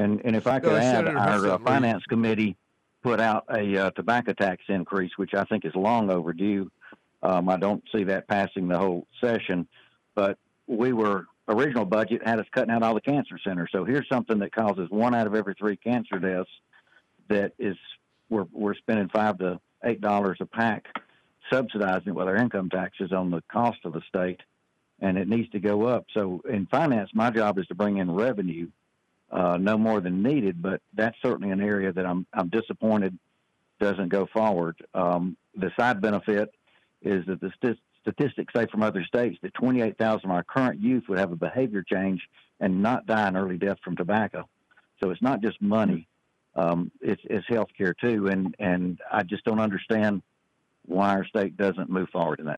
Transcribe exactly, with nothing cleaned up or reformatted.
And and if I could Uh, add, Senator our uh, Huntley. finance committee put out a uh, tobacco tax increase, which I think is long overdue. Um, I don't see that passing the whole session, but we were original budget had us cutting out all the cancer centers. So here's something that causes one out of every three cancer deaths. That is, we're we're spending five to eight dollars a pack, subsidizing it with our income taxes on the cost of the state, and it needs to go up. So in finance, my job is to bring in revenue. Uh, no more than needed, but that's certainly an area that I'm I'm disappointed doesn't go forward. Um, the side benefit is that the st- statistics say from other states that twenty-eight thousand of our current youth would have a behavior change and not die an early death from tobacco. So it's not just money, um, it's, it's health care too, and, and I just don't understand why our state doesn't move forward in that.